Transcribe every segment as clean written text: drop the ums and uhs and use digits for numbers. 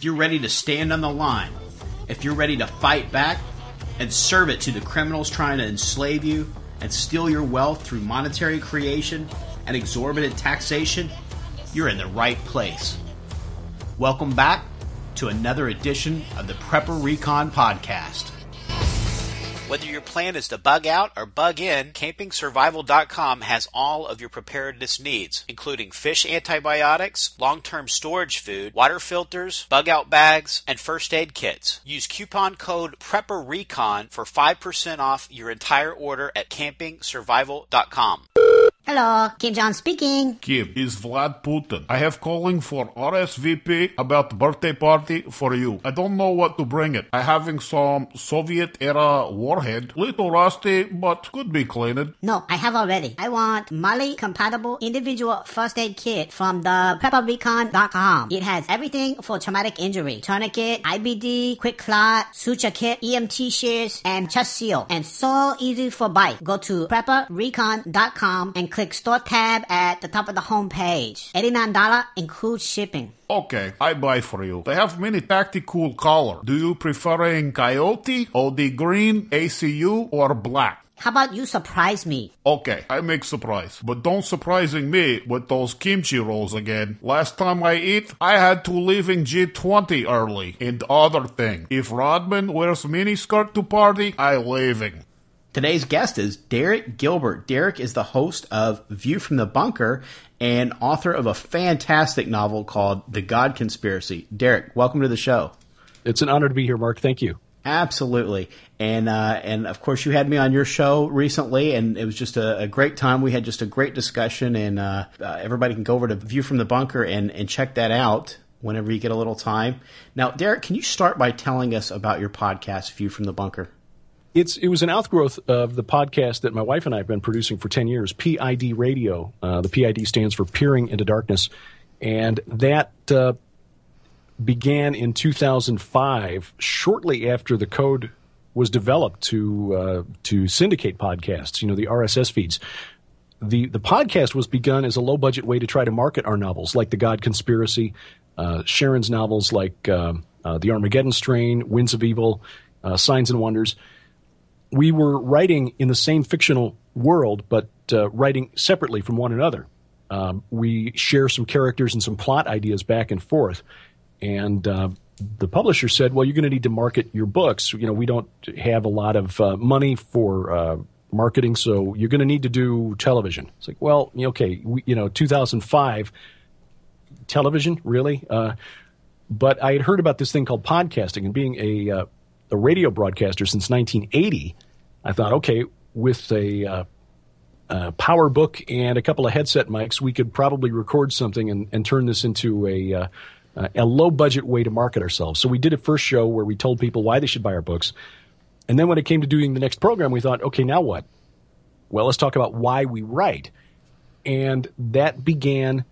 if you're ready to stand on the line, if you're ready to fight back and serve it to the criminals trying to enslave you and steal your wealth through monetary creation and exorbitant taxation, you're in the right place. Welcome back to another edition of the Prepper Recon Podcast. Whether your plan is to bug out or bug in, CampingSurvival.com has all of your preparedness needs, including fish antibiotics, long-term storage food, water filters, bug-out bags, and first aid kits. Use coupon code PrepperRecon for 5% off your entire order at CampingSurvival.com. Hello, Kim Jong speaking. Kim, is Vlad Putin. I have calling for RSVP about birthday party for you. I don't know what to bring it. I having some Soviet-era warhead. Little rusty, but could be cleaned. No, I have already. I want Mali-compatible individual first aid kit from the PrepperRecon.com. It has everything for traumatic injury. Tourniquet, IBD, quick clot, suture kit, EMT shears, and chest seal. And so easy for bite. Go to PrepperRecon.com and click Store tab at the top of the home page. $89 includes shipping. Okay, I buy for you. They have many tactical color. Do you preferring coyote, OD green, ACU, or black? How about you surprise me? Okay, I make surprise. But don't surprising me with those kimchi rolls again. Last time I eat, I had to leave in G20 early. And other thing, if Rodman wears miniskirt to party, I leaving. Today's guest is Derek Gilbert. Derek is the host of View from the Bunker and author of a fantastic novel called The God Conspiracy. Derek, welcome to the show. It's an honor to be here, Mark. Thank you. Absolutely. And of course, you had me on your show recently, and it was just a great time. We had just a great discussion, and everybody can go over to View from the Bunker and check that out whenever you get a little time. Now, Derek, can you start by telling us about your podcast, View from the Bunker? It was an outgrowth of the podcast that my wife and I have been producing for 10 years, PID Radio. The PID stands for Peering into Darkness. And that began in 2005, shortly after the code was developed to syndicate podcasts, the RSS feeds. The podcast was begun as a low-budget way to try to market our novels, like The God Conspiracy, Sharon's novels like The Armageddon Strain, Winds of Evil, Signs and Wonders. We were writing in the same fictional world, but writing separately from one another. We share some characters and some plot ideas back and forth. And the publisher said, well, you're going to need to market your books. We don't have a lot of money for marketing, so you're going to need to do television. It's like, well, okay, 2005, television, really? But I had heard about this thing called podcasting, and being a radio broadcaster since 1980, I thought, okay, with a power book and a couple of headset mics, we could probably record something and turn this into a low-budget way to market ourselves. So we did a first show where we told people why they should buy our books. And then when it came to doing the next program, we thought, okay, now what? Well, let's talk about why we write. And that began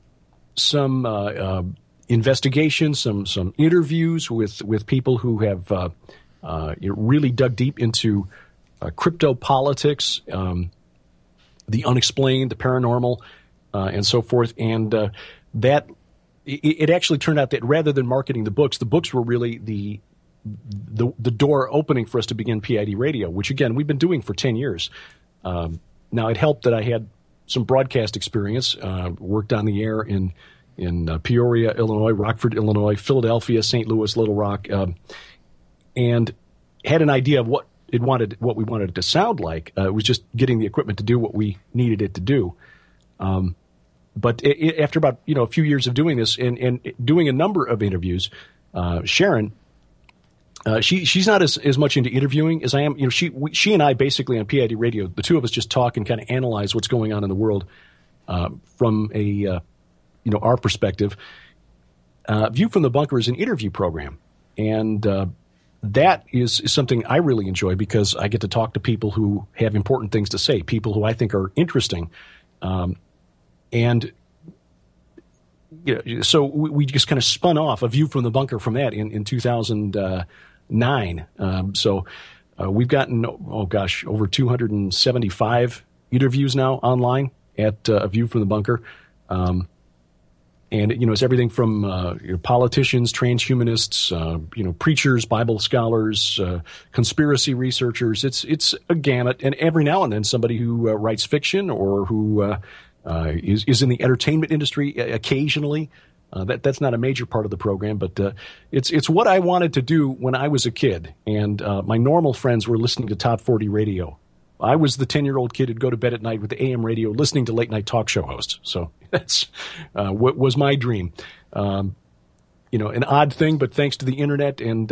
some investigation, some interviews with people who have really dug deep into crypto politics, the unexplained, the paranormal, and so forth. And that it actually turned out that rather than marketing the books were really the door opening for us to begin PID Radio, which again we've been doing for 10 years. Now it helped that I had some broadcast experience, worked on the air in Peoria, Illinois, Rockford, Illinois, Philadelphia, St. Louis, Little Rock, and had an idea of what we wanted it to sound like. It was just getting the equipment to do what we needed it to do. But after about a few years of doing this and doing a number of interviews, Sharon, she's not as much into interviewing as I am. She and I basically on PID Radio, the two of us just talk and kind of analyze what's going on in the world from our perspective. View from the Bunker is an interview program, and that is something I really enjoy because I get to talk to people who have important things to say, people who I think are interesting. So we just kind of spun off A View from the Bunker from that in 2009. So we've gotten, over 275 interviews now online at A View from the Bunker. And, it's everything from politicians, transhumanists, preachers, Bible scholars, conspiracy researchers. It's a gamut. And every now and then somebody who writes fiction or who is in the entertainment industry occasionally. That's not a major part of the program, but it's what I wanted to do when I was a kid. And my normal friends were listening to Top 40 radio. I was the 10-year-old kid who'd go to bed at night with the AM radio listening to late-night talk show hosts. So that's what was my dream. An odd thing, but thanks to the internet and,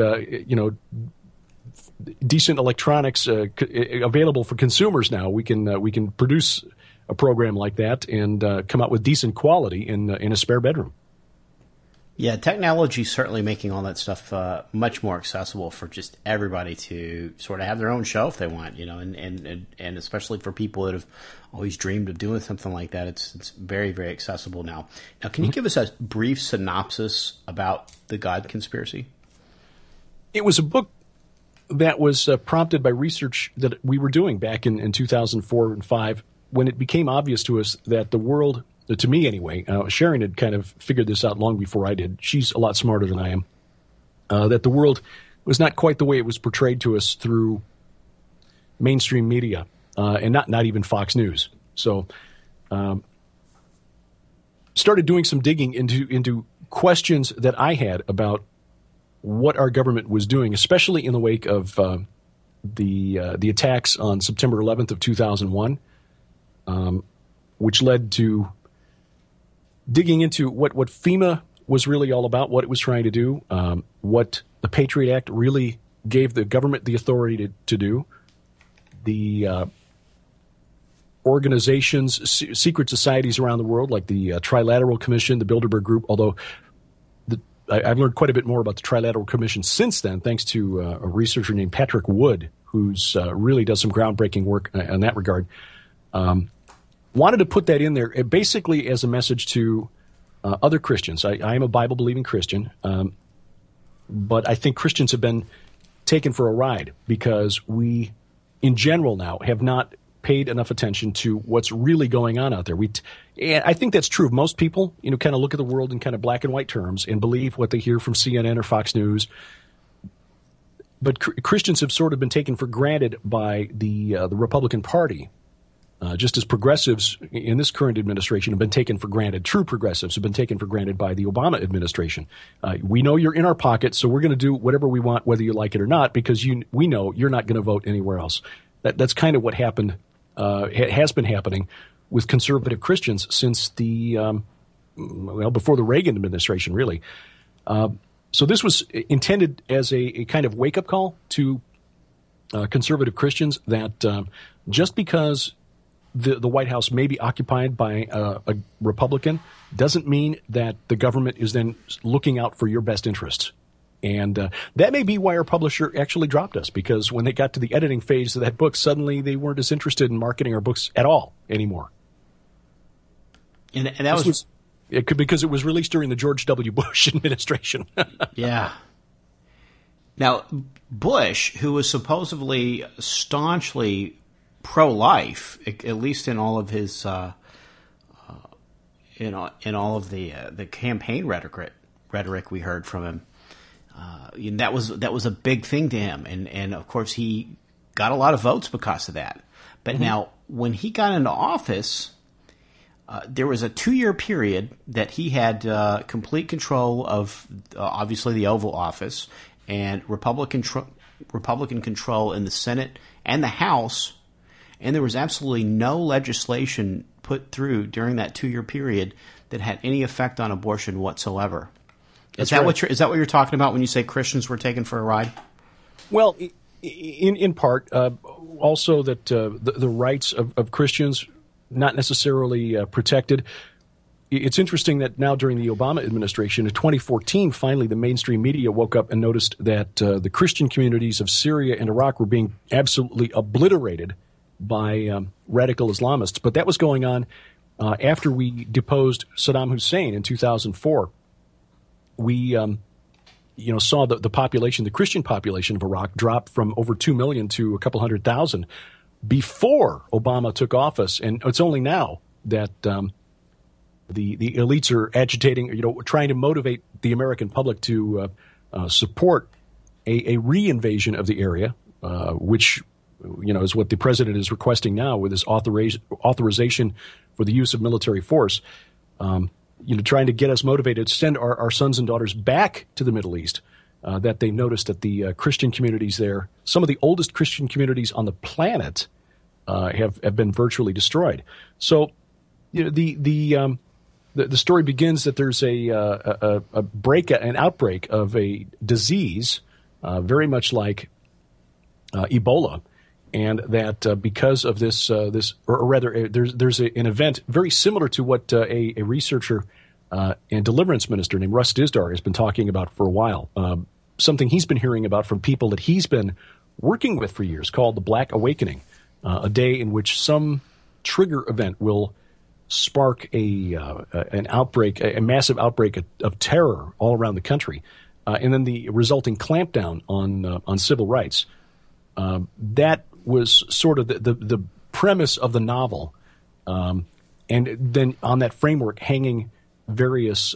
decent electronics available for consumers now, we can produce a program like that and come out with decent quality in a spare bedroom. Yeah, technology is certainly making all that stuff much more accessible for just everybody to sort of have their own show if they want, and especially for people that have always dreamed of doing something like that, it's very, very accessible now. Now, can you give us a brief synopsis about the God Conspiracy? It was a book that was prompted by research that we were doing back in 2004 and 2005 when it became obvious to us that the world, to me anyway, Sharon had kind of figured this out long before I did. She's a lot smarter than I am. That the world was not quite the way it was portrayed to us through mainstream media, and not even Fox News. So, started doing some digging into questions that I had about what our government was doing, especially in the wake of the attacks on September 11th of 2001, which led to digging into what FEMA was really all about, what it was trying to do, what the Patriot Act really gave the government the authority to do, the organizations, secret societies around the world, like the Trilateral Commission, the Bilderberg Group, although I've learned quite a bit more about the Trilateral Commission since then, thanks to a researcher named Patrick Wood, who's really does some groundbreaking work in that regard. Wanted to put that in there basically as a message to other Christians. I am a Bible-believing Christian, but I think Christians have been taken for a ride because we, in general now, have not paid enough attention to what's really going on out there. And I think that's true of most people, kind of look at the world in kind of black and white terms and believe what they hear from CNN or Fox News. But Christians have sort of been taken for granted by the Republican Party. Just as progressives in this current administration have been taken for granted, true progressives have been taken for granted by the Obama administration. We know you're in our pocket, so we're going to do whatever we want, whether you like it or not, because we know you're not going to vote anywhere else. That's kind of what happened, has been happening with conservative Christians since before the Reagan administration, really. So this was intended as a kind of wake-up call to conservative Christians that just because the White House may be occupied by a Republican doesn't mean that the government is then looking out for your best interests. And that may be why our publisher actually dropped us, because when they got to the editing phase of that book, suddenly they weren't as interested in marketing our books at all anymore. And that was because it was released during the George W. Bush administration. Yeah. Now, Bush, who was supposedly staunchly pro-life, at least in all of his, in all of the campaign rhetoric we heard from him, that was a big thing to him, and of course he got a lot of votes because of that. But now, when he got into office, there was a 2-year period that he had complete control of, obviously, the Oval Office and Republican control in the Senate and the House. And there was absolutely no legislation put through during that 2-year period that had any effect on abortion whatsoever. Is that what you're talking about when you say Christians were taken for a ride? Well, in part, also that the rights of Christians not necessarily protected. It's interesting that now during the Obama administration, in 2014, finally the mainstream media woke up and noticed that the Christian communities of Syria and Iraq were being absolutely obliterated by radical Islamists. But that was going on after we deposed Saddam Hussein in 2004. We saw the population, the Christian population of Iraq, drop from over 2 million to a couple 100,000 before Obama took office. And it's only now that the elites are agitating, trying to motivate the American public to support a re-invasion of the area, which is what the president is requesting now with his authorization for the use of military force. Trying to get us motivated to send our sons and daughters back to the Middle East. That they noticed that the Christian communities there, some of the oldest Christian communities on the planet, have been virtually destroyed. So, the story begins that there's an outbreak of a disease, very much like Ebola, and that because of there's an event very similar to what a researcher and deliverance minister named Russ Dizdar has been talking about for a while. Something he's been hearing about from people that he's been working with for years, called the Black Awakening, a day in which some trigger event will spark an outbreak, a massive outbreak of terror all around the country, and then the resulting clampdown on civil rights. That was sort of the premise of the novel, and then on that framework hanging various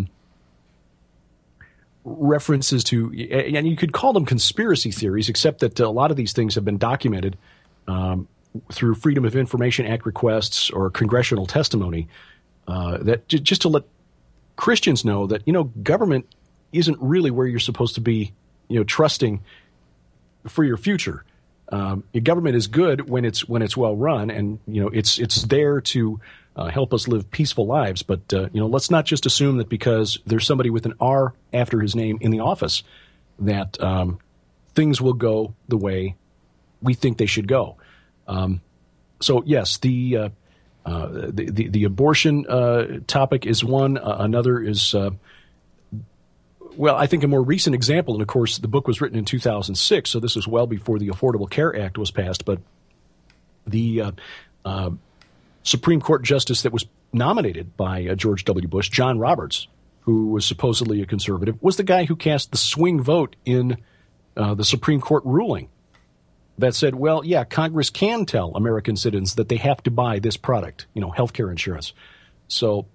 references to, and you could call them conspiracy theories, except that a lot of these things have been documented through Freedom of Information Act requests or congressional testimony, that just to let Christians know that, government isn't really where you're supposed to be, trusting for your future. Your government is good when it's well run, and it's there to help us live peaceful lives. But let's not just assume that because there's somebody with an R after his name in the office that things will go the way we think they should go. So yes, the abortion topic is one. Another is. Well, I think a more recent example, and of course the book was written in 2006, so this was well before the Affordable Care Act was passed, but the Supreme Court justice that was nominated by George W. Bush, John Roberts, who was supposedly a conservative, was the guy who cast the swing vote in the Supreme Court ruling that said, well, yeah, Congress can tell American citizens that they have to buy this product, healthcare insurance. So,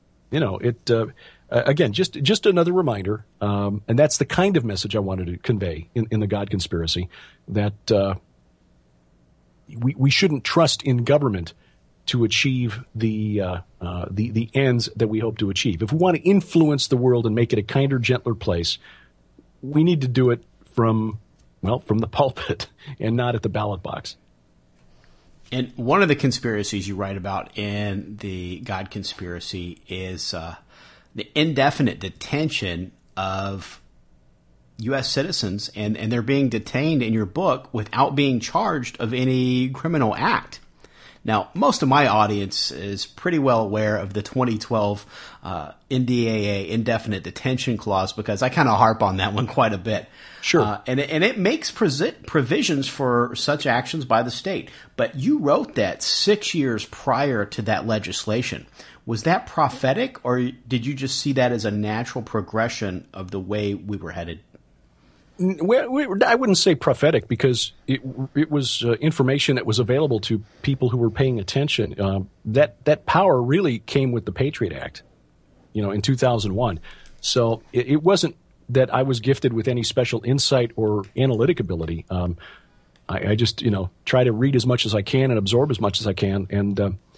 again, just another reminder, and that's the kind of message I wanted to convey in the God Conspiracy, that we shouldn't trust in government to achieve the ends that we hope to achieve. If we want to influence the world and make it a kinder, gentler place, we need to do it from the pulpit and not at the ballot box. And one of the conspiracies you write about in the God Conspiracy is the indefinite detention of U.S. citizens, and they're being detained in your book without being charged of any criminal act. Now, most of my audience is pretty well aware of the 2012 NDAA indefinite detention clause because I kind of harp on that one quite a bit. Sure. And it makes provisions for such actions by the state. But you wrote that 6 years prior to that legislation. Was that prophetic, or did you just see that as a natural progression of the way we were headed? Well, I wouldn't say prophetic because it was information that was available to people who were paying attention. That power really came with the Patriot Act, in 2001. So it wasn't that I was gifted with any special insight or analytic ability. I just try to read as much as I can and absorb as much as I can, and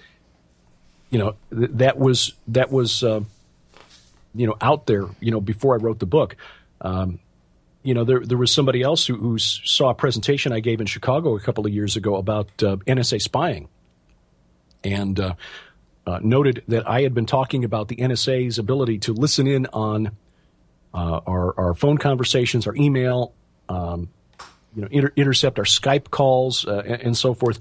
that was out there before I wrote the book. There was somebody else who saw a presentation I gave in Chicago a couple of years ago about NSA spying and noted that I had been talking about the NSA's ability to listen in on our phone conversations, our email, intercept our Skype calls and so forth.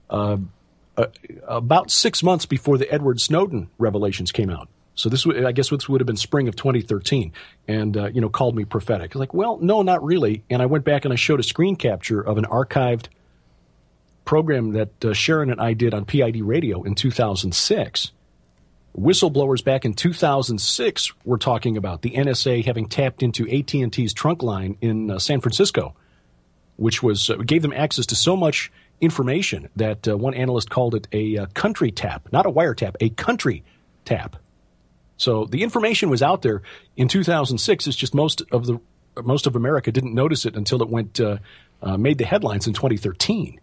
About 6 months before the Edward Snowden revelations came out. So this would have been spring of 2013, and called me prophetic. I was like, well, no, not really. And I went back and I showed a screen capture of an archived program that Sharon and I did on PID Radio in 2006. Whistleblowers back in 2006 were talking about the NSA having tapped into AT&T's trunk line in San Francisco, which gave them access to so much information that one analyst called it a country tap, not a wiretap, a country tap. So the information was out there in 2006. It's just most of America didn't notice it until it made the headlines in 2013.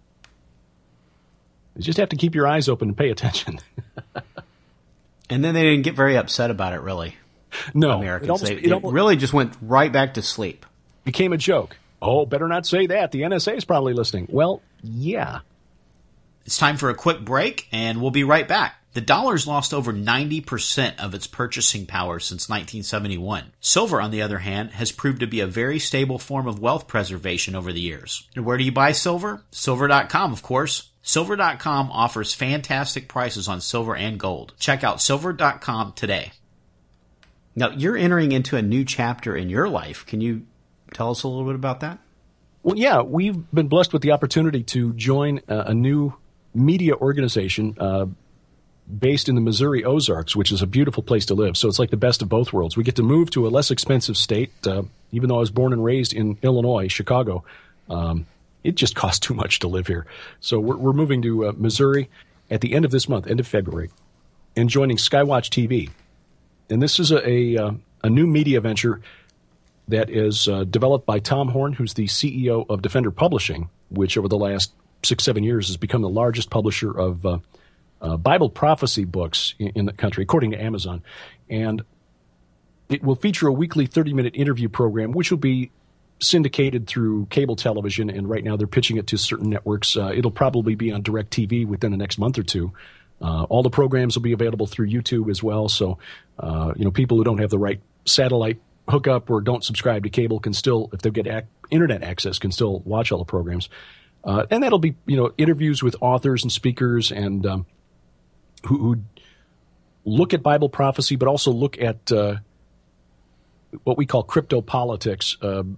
You just have to keep your eyes open and pay attention. And then they didn't get very upset about it, really. No, Americans. It really just went right back to sleep. Became a joke. Oh, better not say that. The NSA is probably listening. Well, yeah. It's time for a quick break, and we'll be right back. The dollar's lost over 90% of its purchasing power since 1971. Silver, on the other hand, has proved to be a very stable form of wealth preservation over the years. And where do you buy silver? Silver.com, of course. Silver.com offers fantastic prices on silver and gold. Check out Silver.com today. Now, you're entering into a new chapter in your life. Can you tell us a little bit about that? Well, yeah, we've been blessed with the opportunity to join a new media organization based in the Missouri Ozarks, which is a beautiful place to live. So it's like the best of both worlds. We get to move to a less expensive state. Even though I was born and raised in Illinois, Chicago, it just costs too much to live here. So we're moving to Missouri at the end of this month, end of February, and joining Skywatch TV. And this is a new media venture that is developed by Tom Horn, who's the CEO of Defender Publishing, which over the last 6-7 years has become the largest publisher of Bible prophecy books in the country, according to Amazon. And it will feature a weekly 30-minute interview program, which will be syndicated through cable television, and right now they're pitching it to certain networks. It'll probably be on DirecTV within the next month or two. All the programs will be available through YouTube as well, so people who don't have the right satellite hookup or don't subscribe to cable can still, if they get internet access, can still watch all the programs. And that'll be interviews with authors and speakers and who look at Bible prophecy, but also look at what we call crypto politics.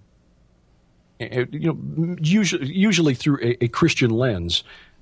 Usually through a Christian lens,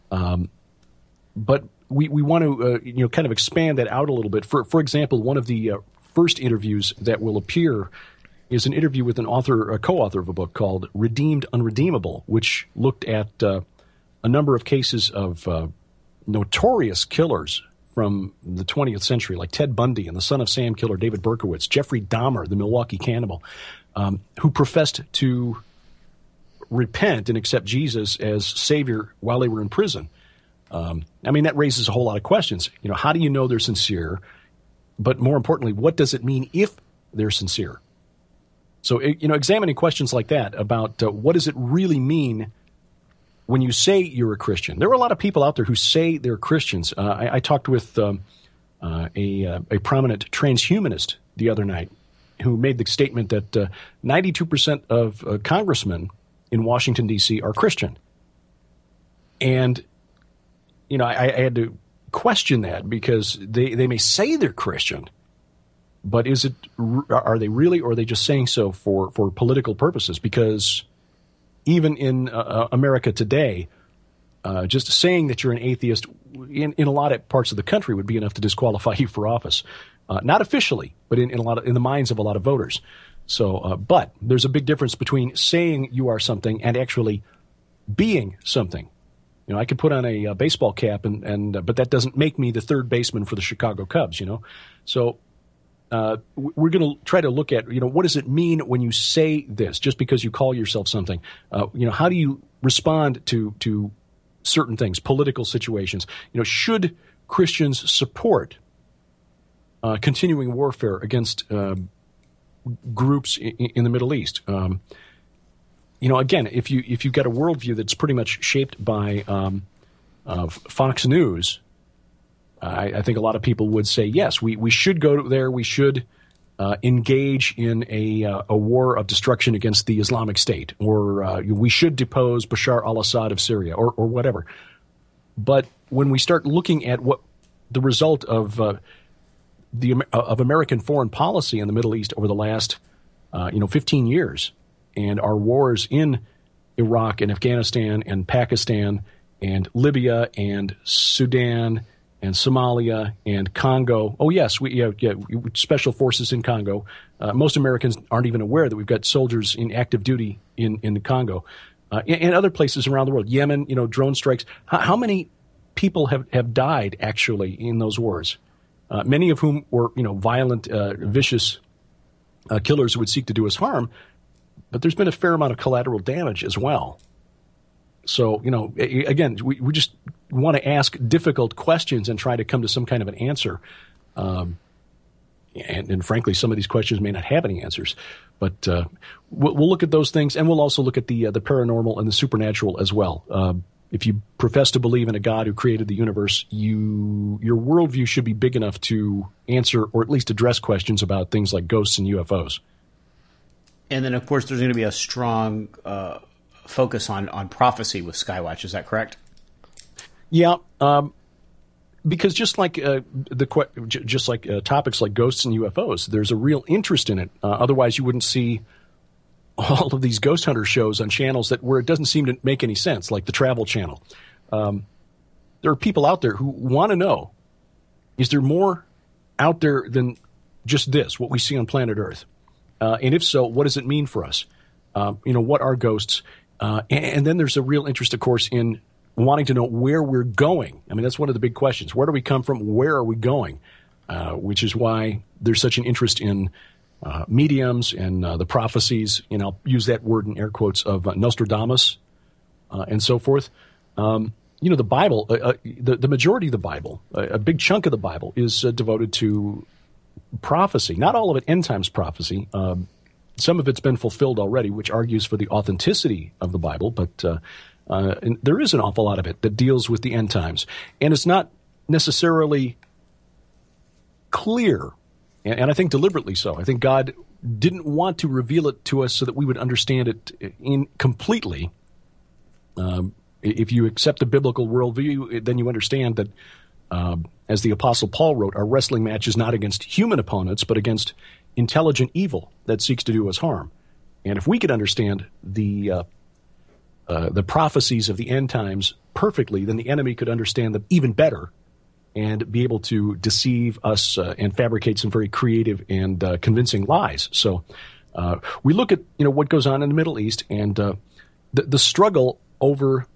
but we want to kind of expand that out a little bit. For example, one of the first interviews that will appear is an interview with a co-author of a book called Redeemed Unredeemable, which looked at a number of cases of notorious killers from the 20th century, like Ted Bundy and the Son of Sam killer David Berkowitz, Jeffrey Dahmer, the Milwaukee cannibal, who professed to repent and accept Jesus as Savior while they were in prison. That raises a whole lot of questions. How do you know they're sincere? But more importantly, what does it mean if they're sincere? So, examining questions like that about what does it really mean when you say you're a Christian. There are a lot of people out there who say they're Christians. I talked with a prominent transhumanist the other night who made the statement that 92% of congressmen in Washington, D.C. are Christian. And, I had to question that because they may say they're Christian, but are they really, or are they just saying so for political purposes? Because even in America today, just saying that you're an atheist in a lot of parts of the country would be enough to disqualify you for office. Not officially, but in the minds of a lot of voters. So, but there's a big difference between saying you are something and actually being something. I could put on a baseball cap but that doesn't make me the third baseman for the Chicago Cubs. So we're going to try to look at what does it mean when you say this? Just because you call yourself something, how do you respond to certain things, political situations? Should Christians support continuing warfare against groups in the Middle East? Again, if you've got a worldview that's pretty much shaped by Fox News, I think a lot of people would say, yes, we should go there. We should engage in a war of destruction against the Islamic State, or we should depose Bashar al-Assad of Syria, or whatever. But when we start looking at what the result of American foreign policy in the Middle East over the last 15 years, and our wars in Iraq and Afghanistan and Pakistan and Libya and Sudan and Somalia and Congo. Oh, yes, we special forces in Congo. Most Americans aren't even aware that we've got soldiers in active duty in the Congo. And other places around the world, Yemen, drone strikes. How many people have died actually in those wars? many of whom were, violent, vicious killers who would seek to do us harm. But there's been a fair amount of collateral damage as well. So, again, we just want to ask difficult questions and try to come to some kind of an answer. And frankly, some of these questions may not have any answers. But we'll look at those things, and we'll also look at the paranormal and the supernatural as well. If you profess to believe in a God who created the universe, your worldview should be big enough to answer or at least address questions about things like ghosts and UFOs. And then, of course, there's going to be a strong focus on prophecy with Skywatch. Is that correct? Yeah, because just like topics like ghosts and UFOs, there's a real interest in it. Otherwise, you wouldn't see all of these ghost hunter shows on channels where it doesn't seem to make any sense, like the Travel Channel. There are people out there who want to know, is there more out there than just this, what we see on planet Earth? And if so, what does it mean for us? What are ghosts? And then there's a real interest, of course, in wanting to know where we're going. I mean, that's one of the big questions. Where do we come from? Where are we going? Which is why there's such an interest in mediums and the prophecies, I'll use that word in air quotes, of Nostradamus and so forth. The Bible, the majority of the Bible, a big chunk of the Bible is devoted to prophecy. Not all of it end times prophecy. Some of it's been fulfilled already, which argues for the authenticity of the Bible, but and there is an awful lot of it that deals with the end times. And it's not necessarily clear, and I think deliberately so. I think God didn't want to reveal it to us so that we would understand it completely. If you accept the biblical worldview, then you understand that, as the Apostle Paul wrote, our wrestling match is not against human opponents, but against intelligent evil that seeks to do us harm. And if we could understand the prophecies of the end times perfectly, then the enemy could understand them even better and be able to deceive us and fabricate some very creative and convincing lies. So we look at what goes on in the Middle East and the struggle over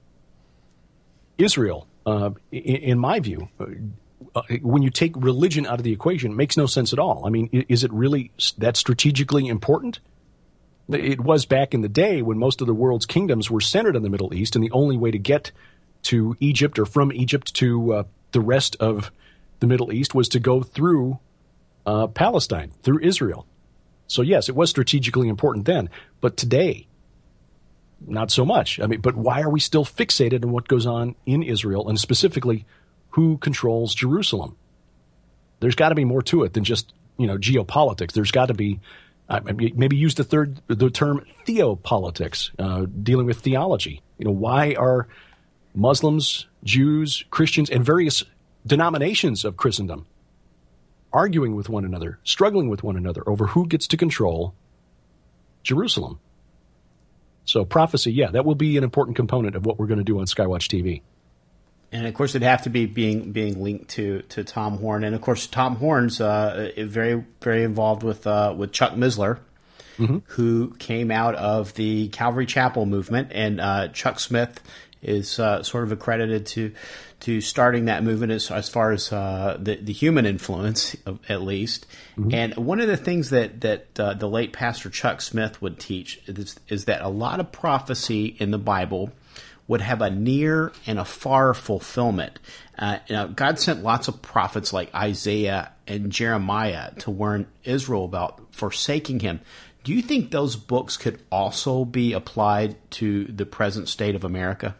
Israel. In my view, when you take religion out of the equation, it makes no sense at all. I mean, is it really that strategically important? It was back in the day when most of the world's kingdoms were centered in the Middle East, and the only way to get to Egypt or from Egypt to the rest of the Middle East was to go through Palestine, through Israel. So yes, it was strategically important then, but today, not so much. I mean, but why are we still fixated on what goes on in Israel, and specifically who controls Jerusalem? There's got to be more to it than just geopolitics. There's got to be maybe use the term theopolitics, dealing with theology. Why are Muslims, Jews, Christians, and various denominations of Christendom arguing with one another, struggling with one another over who gets to control Jerusalem? So prophecy, yeah, that will be an important component of what we're going to do on Skywatch TV. And of course, it'd have to be being linked to Tom Horn, and of course, Tom Horn's very very involved with Chuck Missler, mm-hmm. who came out of the Calvary Chapel movement, and Chuck Smith is sort of accredited to starting that movement as far as the human influence, at least. Mm-hmm. And one of the things that the late Pastor Chuck Smith would teach is that a lot of prophecy in the Bible would have a near and a far fulfillment. God sent lots of prophets like Isaiah and Jeremiah to warn Israel about forsaking him. Do you think those books could also be applied to the present state of America?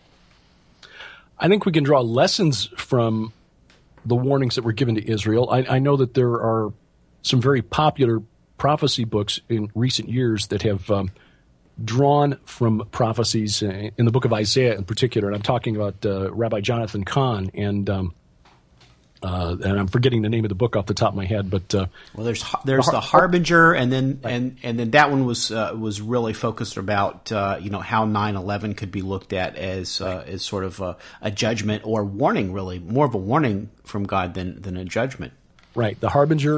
I think we can draw lessons from the warnings that were given to Israel. I know that there are some very popular prophecy books in recent years that have drawn from prophecies in the book of Isaiah in particular, and I'm talking about Rabbi Jonathan Cahn, and I'm forgetting the name of the book off the top of my head. But well, there's the Harbinger, and then right. and then that one was really focused about how 9/11 could be looked at as as sort of a judgment or warning, really more of a warning from God than a judgment. Right, the Harbinger,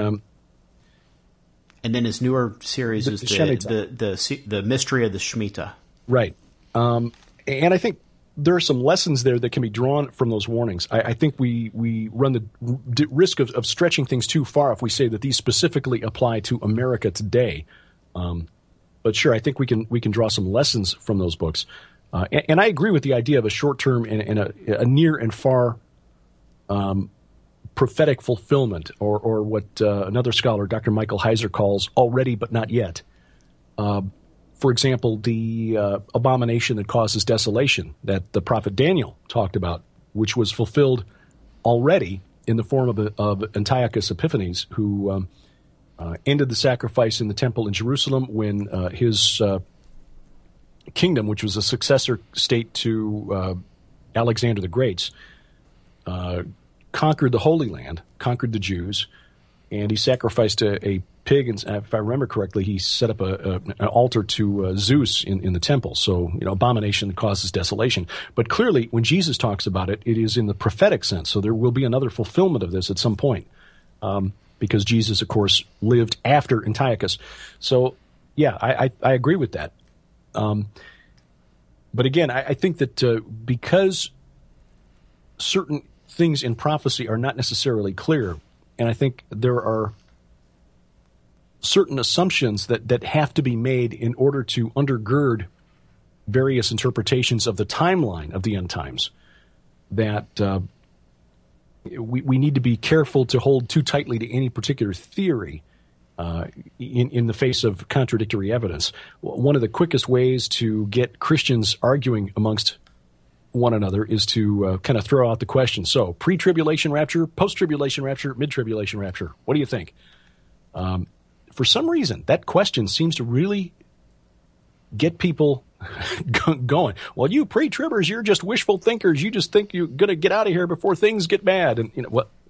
and then his newer series is the Mystery of the Shemitah. Right. And I think there are some lessons there that can be drawn from those warnings. I think we run the risk of stretching things too far if we say that these specifically apply to America today. But sure, I think we can draw some lessons from those books. And I agree with the idea of a short-term and a near and far prophetic fulfillment, or what another scholar, Dr. Michael Heiser, calls already but not yet. For example, the abomination that causes desolation that the prophet Daniel talked about, which was fulfilled already in the form of Antiochus Epiphanes, who ended the sacrifice in the temple in Jerusalem when his kingdom, which was a successor state to Alexander the Great's, conquered the Holy Land, conquered the Jews, and he sacrificed a pig, and if I remember correctly, he set up an altar to Zeus in the temple. So, abomination that causes desolation. But clearly, when Jesus talks about it, it is in the prophetic sense. So there will be another fulfillment of this at some point, because Jesus, of course, lived after Antiochus. So, yeah, I agree with that. But again, I think that because certain things in prophecy are not necessarily clear, and I think there are certain assumptions that have to be made in order to undergird various interpretations of the timeline of the end times, that we need to be careful to hold too tightly to any particular theory in the face of contradictory evidence. One of the quickest ways to get Christians arguing amongst one another is to kind of throw out the question. So, pre-tribulation rapture, post-tribulation rapture, mid-tribulation rapture. What do you think? For some reason, that question seems to really get people going. Well, you pre-tribbers, you're just wishful thinkers. You just think you're going to get out of here before things get bad. And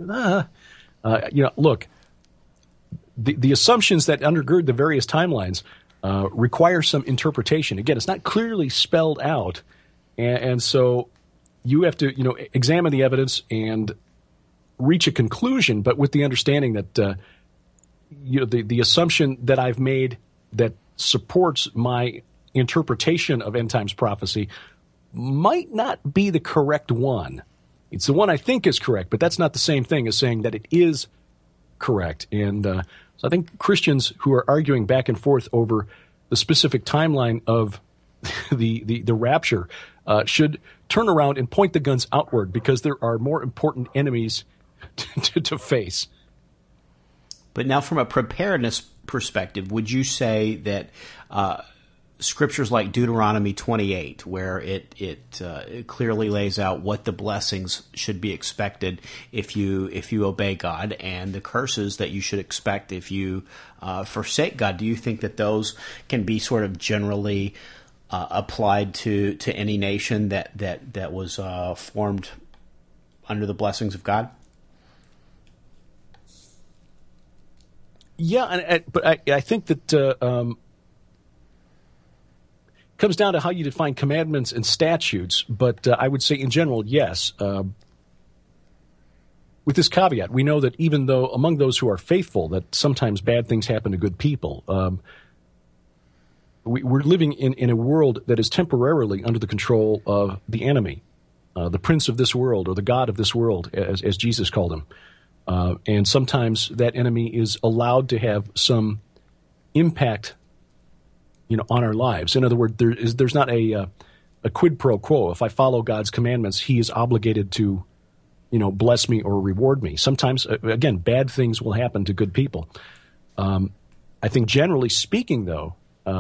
look, the assumptions that undergird the various timelines require some interpretation. Again, it's not clearly spelled out, and so you have to examine the evidence and reach a conclusion, but with the understanding that the assumption that I've made that supports my interpretation of end times prophecy might not be the correct one. It's the one I think is correct, but that's not the same thing as saying that it is correct. And so I think Christians who are arguing back and forth over the specific timeline of the rapture should turn around and point the guns outward, because there are more important enemies to face. But now, from a preparedness perspective, would you say that scriptures like Deuteronomy 28, where it clearly lays out what the blessings should be expected if you obey God, and the curses that you should expect if you forsake God, do you think that those can be sort of generally applied to any nation that was formed under the blessings of God? Yeah, but I think that comes down to how you define commandments and statutes. But I would say in general, yes. With this caveat, we know that even though among those who are faithful, that sometimes bad things happen to good people. We're living in a world that is temporarily under the control of the enemy, the prince of this world, or the god of this world, as Jesus called him. And sometimes that enemy is allowed to have some impact, on our lives. In other words, there's not a quid pro quo. If I follow God's commandments, He is obligated to, bless me or reward me. Sometimes, again, bad things will happen to good people. I think generally speaking, though,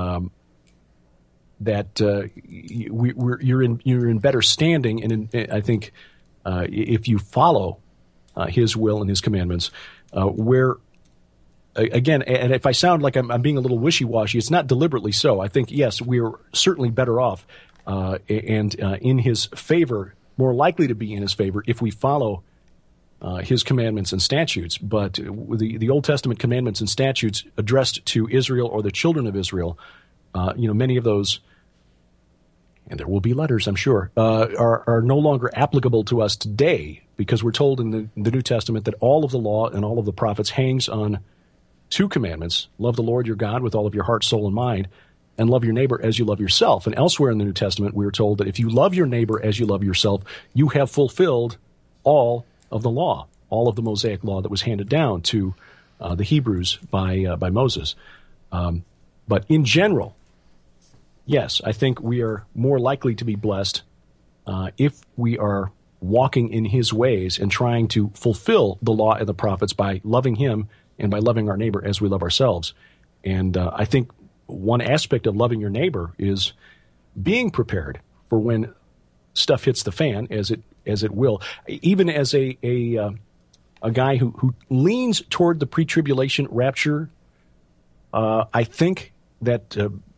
that you're in better standing, and I think if you follow His will and His commandments, where, again, and if I sound like I'm being a little wishy-washy, it's not deliberately so. I think, yes, we're certainly better off and in His favor, more likely to be in His favor if we follow His commandments and statutes. But the Old Testament commandments and statutes addressed to Israel or the children of Israel, many of those, and there will be letters, I'm sure, are no longer applicable to us today, because we're told in the New Testament that all of the law and all of the prophets hangs on two commandments: love the Lord your God with all of your heart, soul, and mind, and love your neighbor as you love yourself. And elsewhere in the New Testament, we are told that if you love your neighbor as you love yourself, you have fulfilled all of the law, all of the Mosaic law that was handed down to the Hebrews by Moses. But in general, yes, I think we are more likely to be blessed if we are walking in his ways and trying to fulfill the law and the prophets by loving him and by loving our neighbor as we love ourselves. And I think one aspect of loving your neighbor is being prepared for when stuff hits the fan, as it will. Even as a guy who leans toward the pre-tribulation rapture, I think that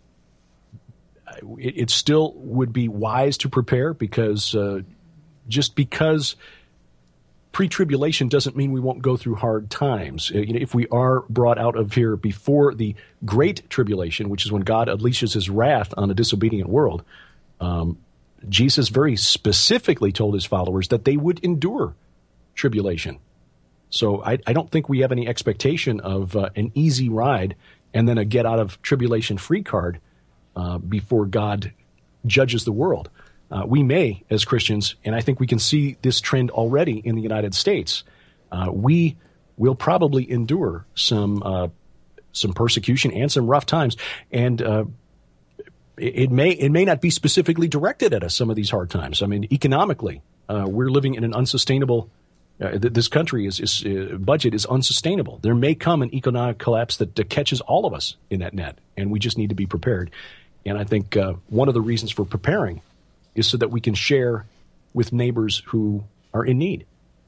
it still would be wise to prepare, because just because pre-tribulation doesn't mean we won't go through hard times. If we are brought out of here before the great tribulation, which is when God unleashes his wrath on a disobedient world, Jesus very specifically told his followers that they would endure tribulation. So I don't think we have any expectation of an easy ride and then a get out of tribulation free card before God judges the world. We may, as Christians, and I think we can see this trend already in the United States, we will probably endure some persecution and some rough times, and it may not be specifically directed at us, some of these hard times. I mean, economically, we're living in an unsustainable. This country's budget is unsustainable. There may come an economic collapse that catches all of us in that net, and we just need to be prepared. And I think one of the reasons for preparing is so that we can share with neighbors who are in need.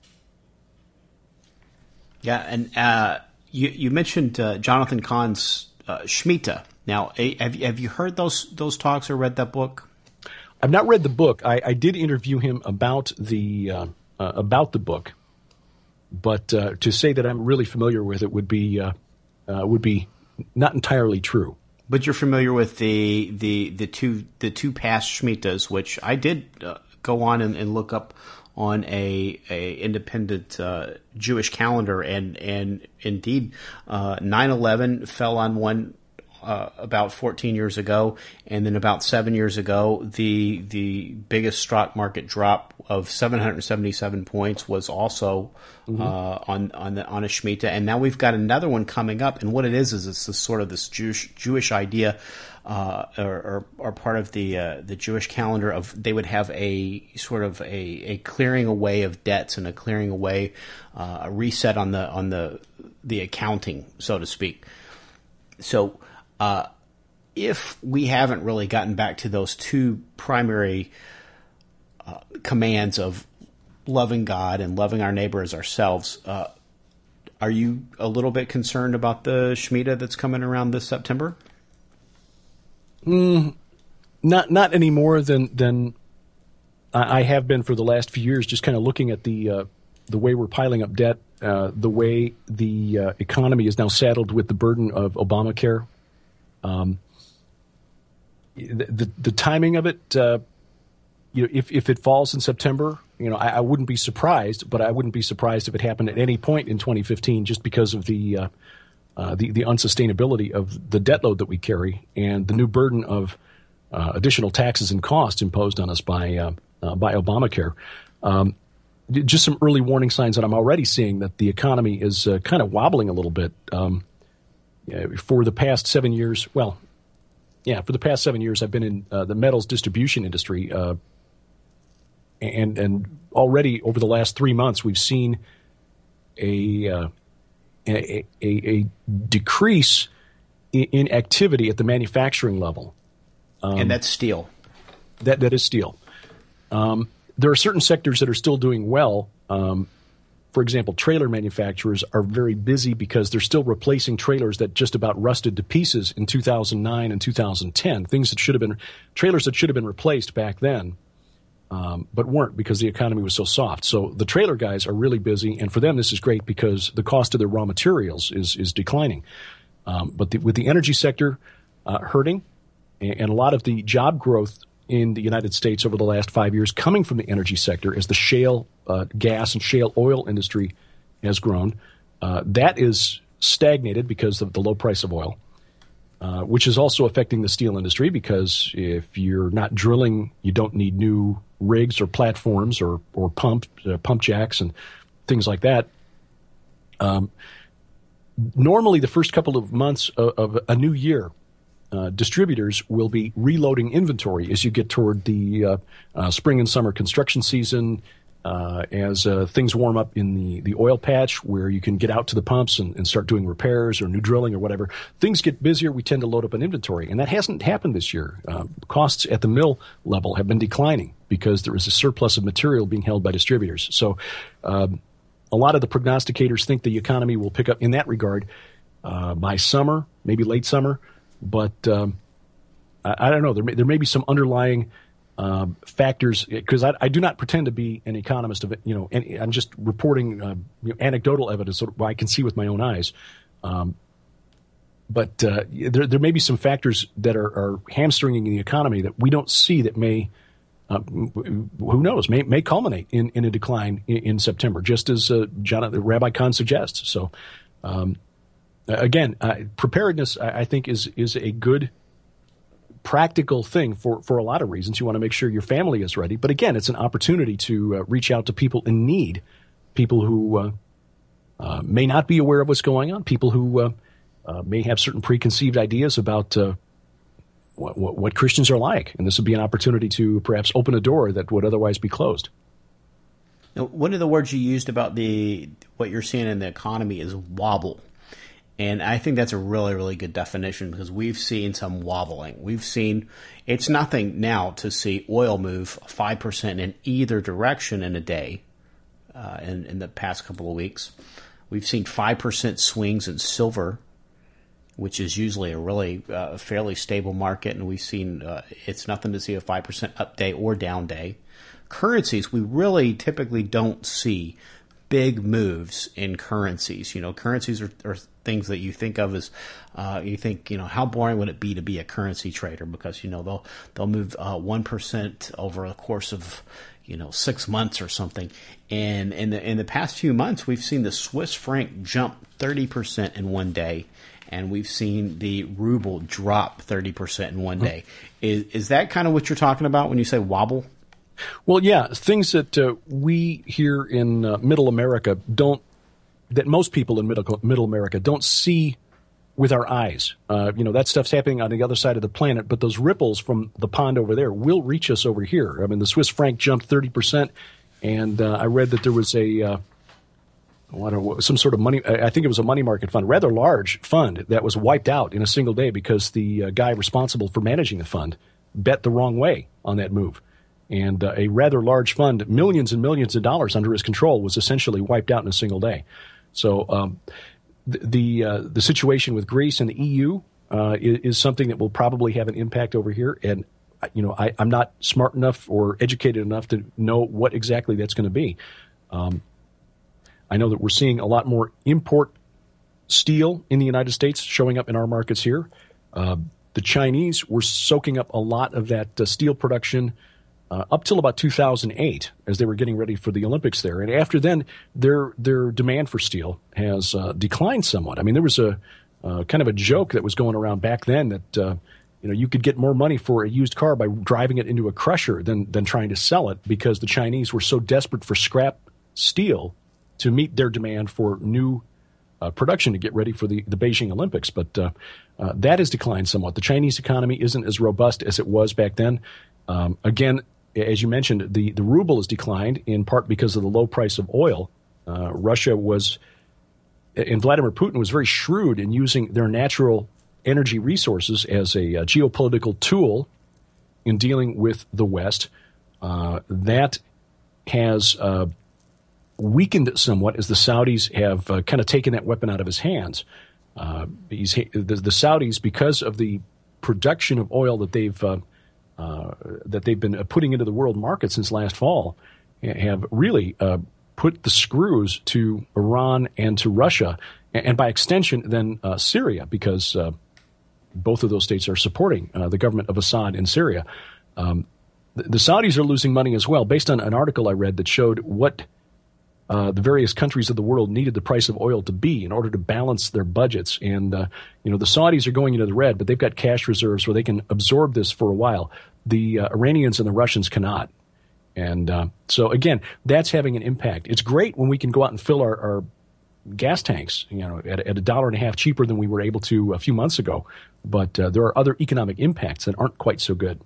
Yeah, and you mentioned Jonathan Cahn's Shemitah. Now, have you heard those talks or read that book? I've not read the book. I did interview him about the book, but to say that I'm really familiar with it would be not entirely true. But you're familiar with the two past Shemitahs, which I did go on and look up on a independent Jewish calendar, and indeed 9/11 fell on one about 14 years ago, and then about 7 years ago, the biggest stock market drop of 777 points was also on a Shemitah, and now we've got another one coming up. And what it is it's this sort of this Jewish idea, or part of the Jewish calendar of they would have a sort of a clearing away of debts and a clearing away, a reset on the accounting, so to speak. So. If we haven't really gotten back to those two primary commands of loving God and loving our neighbor as ourselves, are you a little bit concerned about the Shemitah that's coming around this September? Not any more than I have been for the last few years. Just kind of looking at the way we're piling up debt, the way the economy is now saddled with the burden of Obamacare. The timing of it, if it falls in September, I wouldn't be surprised, but I wouldn't be surprised if it happened at any point in 2015, just because of the unsustainability of the debt load that we carry and the new burden of additional taxes and costs imposed on us by Obamacare. Just some early warning signs that I'm already seeing that the economy is kind of wobbling a little bit. For the past 7 years, for the past 7 years, I've been in the metals distribution industry, and already over the last 3 months, we've seen a decrease in activity at the manufacturing level, and that's steel. That is steel. There are certain sectors that are still doing well. For example, trailer manufacturers are very busy because they're still replacing trailers that just about rusted to pieces in 2009 and 2010. Trailers that should have been replaced back then, but weren't because the economy was so soft. So the trailer guys are really busy, and for them this is great because the cost of their raw materials is declining. But with the energy sector hurting, and a lot of the job growth in the United States over the last 5 years coming from the energy sector as the shale gas and shale oil industry has grown. That is stagnated because of the low price of oil. which is also affecting the steel industry because if you're not drilling, you don't need new rigs or platforms or pump jacks and things like that. Normally, the first couple of months of a new year, distributors will be reloading inventory as you get toward the spring and summer construction season, as things warm up in the oil patch where you can get out to the pumps and start doing repairs or new drilling or whatever. Things get busier, we tend to load up an inventory, and that hasn't happened this year. Costs at the mill level have been declining because there is a surplus of material being held by distributors. So a lot of the prognosticators think the economy will pick up in that regard by summer, maybe late summer. But I don't know. There may be some underlying factors because I do not pretend to be an economist of it. And I'm just reporting anecdotal evidence that I can see with my own eyes. But there may be some factors that are hamstringing the economy that we don't see that may. Who knows? May culminate in a decline in September, just as Rabbi Kahn suggests. So, again, preparedness, I think, is a good practical thing for a lot of reasons. You want to make sure your family is ready, but again, it's an opportunity to reach out to people in need, people who may not be aware of what's going on, people who may have certain preconceived ideas about. What Christians are like, and this would be an opportunity to perhaps open a door that would otherwise be closed. Now, one of the words you used about what you're seeing in the economy is wobble, and I think that's a really, really good definition because we've seen some wobbling. We've seen it's nothing now to see oil move 5% in either direction in a day in the past couple of weeks. We've seen 5% swings in silver, which is usually a really fairly stable market, and we've seen it's nothing to see a 5% up day or down day. Currencies, we really typically don't see big moves in currencies. Currencies are things that you think of as you think, how boring would it be to be a currency trader because they'll move 1% over the course of 6 months or something. And in the past few months, we've seen the Swiss franc jump 30% in one day. And we've seen the ruble drop 30% in one day. Is that kind of what you're talking about when you say wobble? Well, yeah, things that we here in Middle America that most people in Middle America don't see with our eyes. That stuff's happening on the other side of the planet, but those ripples from the pond over there will reach us over here. I mean, the Swiss franc jumped 30%, and I read that there was some sort of money. I think it was a money market fund, rather large fund that was wiped out in a single day because the guy responsible for managing the fund bet the wrong way on that move. And a rather large fund, millions and millions of dollars under his control, was essentially wiped out in a single day. So the situation with Greece and the EU is something that will probably have an impact over here. And I'm not smart enough or educated enough to know what exactly that's going to be. I know that we're seeing a lot more import steel in the United States showing up in our markets here. The Chinese were soaking up a lot of that steel production up till about 2008 as they were getting ready for the Olympics there. And after then, their demand for steel has declined somewhat. I mean, there was a kind of a joke that was going around back then that you could get more money for a used car by driving it into a crusher than trying to sell it because the Chinese were so desperate for scrap steel to meet their demand for new production to get ready for the Beijing Olympics. But that has declined somewhat. The Chinese economy isn't as robust as it was back then. Again, as you mentioned, the ruble has declined in part because of the low price of oil. Russia and Vladimir Putin was very shrewd in using their natural energy resources as a geopolitical tool in dealing with the West. That has weakened somewhat as the Saudis have kind of taken that weapon out of his hands. The Saudis, because of the production of oil that they've been putting into the world market since last fall, have really put the screws to Iran and to Russia, and by extension then Syria, because both of those states are supporting the government of Assad in Syria. The Saudis are losing money as well, based on an article I read that showed what the various countries of the world needed the price of oil to be in order to balance their budgets. And, the Saudis are going into the red, but they've got cash reserves where they can absorb this for a while. The Iranians and the Russians cannot. And so, again, that's having an impact. It's great when we can go out and fill our gas tanks, at $1.50 cheaper than we were able to a few months ago. But there are other economic impacts that aren't quite so good.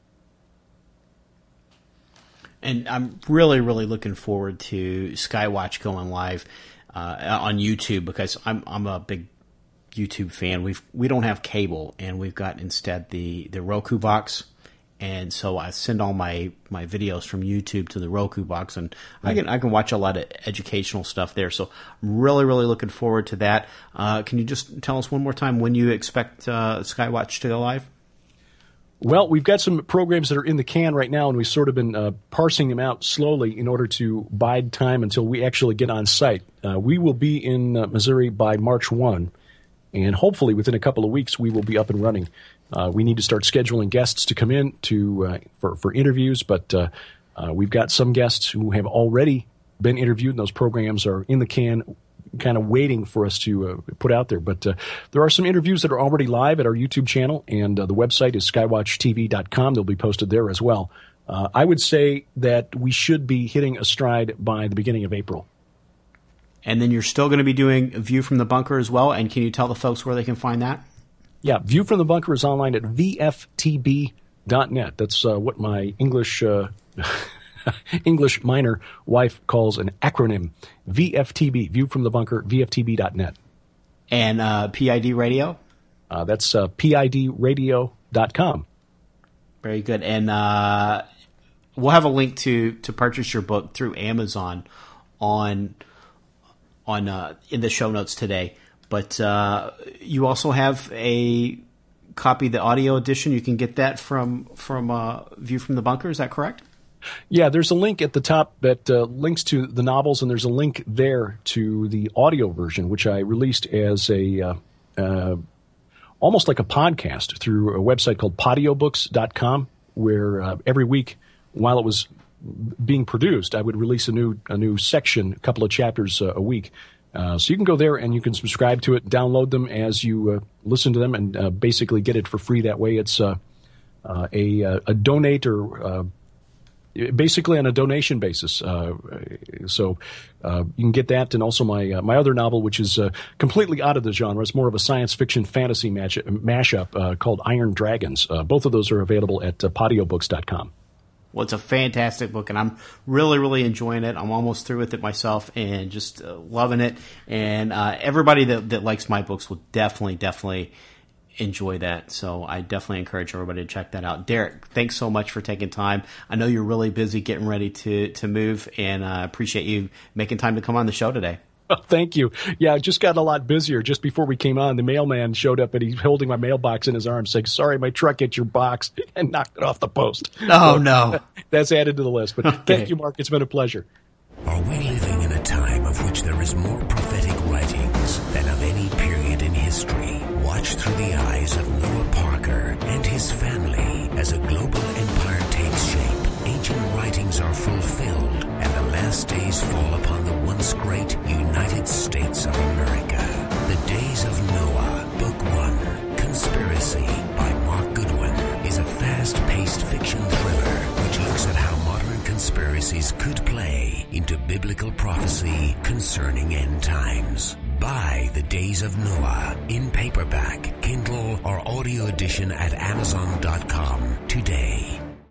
And I'm really, really looking forward to Skywatch going live on YouTube, because I'm a big YouTube fan. We don't have cable, and we've got instead the Roku box. And so I send all my videos from YouTube to the Roku box, and I can watch a lot of educational stuff there. So I'm really, really looking forward to that. Can you just tell us one more time when you expect Skywatch to go live? Well, we've got some programs that are in the can right now, and we've sort of been parsing them out slowly in order to bide time until we actually get on site. We will be in Missouri by March 1, and hopefully within a couple of weeks we will be up and running. We need to start scheduling guests to come in for interviews, but we've got some guests who have already been interviewed, and those programs are in the can, kind of waiting for us to put out there. But there are some interviews that are already live at our YouTube channel, and the website is skywatchtv.com. They'll be posted there as well. I would say that we should be hitting a stride by the beginning of April. And then you're still going to be doing View from the Bunker as well, and can you tell the folks where they can find that? Yeah, View from the Bunker is online at vftb.net. That's what my English minor wife calls an acronym. VFTB, View from the Bunker, vftb.net. And PID Radio? That's pidradio.com. Very good. And we'll have a link to purchase your book through Amazon in the show notes today. But you also have a copy of the audio edition. You can get that from View from the Bunker. Is that correct? Yeah, there's a link at the top that links to the novels, and there's a link there to the audio version, which I released as almost like a podcast through a website called podiobooks.com, where every week while it was being produced, I would release a new section, a couple of chapters a week. So you can go there and you can subscribe to it, download them as you listen to them, and basically get it for free that way. It's a donate or basically on a donation basis. So you can get that, and also my other novel, which is completely out of the genre. It's more of a science fiction fantasy mashup called Iron Dragons. Both of those are available at podiobooks.com. Well, it's a fantastic book, and I'm really, really enjoying it. I'm almost through with it myself and just loving it. And everybody that likes my books will definitely enjoy that. So I definitely encourage everybody to check that out. Derek, thanks so much for taking time. I know you're really busy getting ready to move, and I appreciate you making time to come on the show today. Oh, thank you. Yeah, I just got a lot busier. Just before we came on, the mailman showed up, and he's holding my mailbox in his arms saying, "Sorry, my truck hit your box," and knocked it off the post. Oh, no. That's added to the list. But Thank you, Mark. It's been a pleasure. Are we living in a time of which there is more prophetic writings than of any period in history? Watch through the eyes of Noah Parker and his family as a global empire takes shape. Ancient writings are fulfilled, and the last days fall upon the once great United States of America. The Days of Noah, Book 1, Conspiracy by Mark Goodwin, is a fast-paced fiction thriller which looks at how modern conspiracies could play into biblical prophecy concerning end times. Buy The Days of Noah in paperback, Kindle, or audio edition at Amazon.com today.